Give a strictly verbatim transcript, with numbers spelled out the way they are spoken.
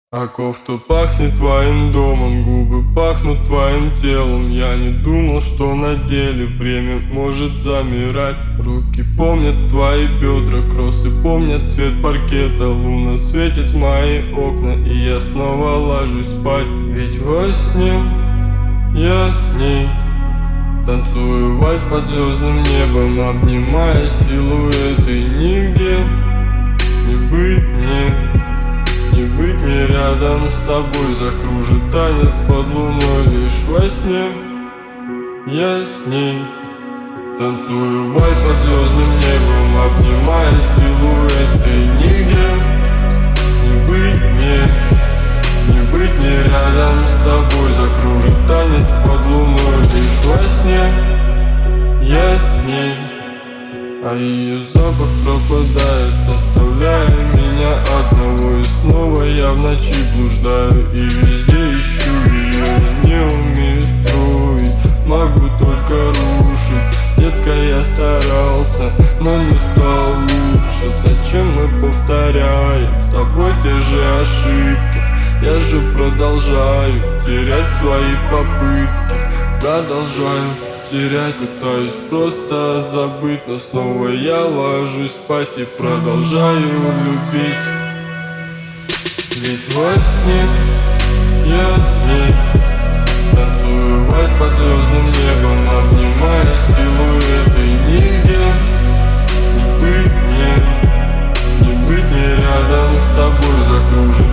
А кофта пахнет твоим домом, губы пахнут твоим телом. Я не думал, что на деле время может замирать. Руки помнят твои бедра, кроссы помнят цвет паркета. Луна светит в мои окна, и я снова ложусь спать. Ведь во сне я с ней танцую вальс под звездным небом, обнимая силуэты. Нигде не быть мне, не быть мне рядом с тобой. Закружит танец под луной лишь во сне. Я с ней танцую вальс под звездным небом, обнимая силуэты. Нигде не быть мне, не быть мне рядом с тобой. Закружит танец под луной лишь во сне. Я с ней, а ее запах пропадает, оставляя меня одного. И снова я в ночи блуждаю и везде ищу ее. Не умею строить, могу только рушить. Детка, я старался, но не стал лучше. Зачем мы повторяем с тобой те же ошибки? Я же продолжаю терять свои попытки. Продолжаю терять, пытаюсь просто забыть, но снова я ложусь спать и продолжаю любить. Ведь во сне я с ней танцую вальс под звездным небом, обнимая силуэты. Нигде не быть мне, не быть мне рядом с тобой. Закружит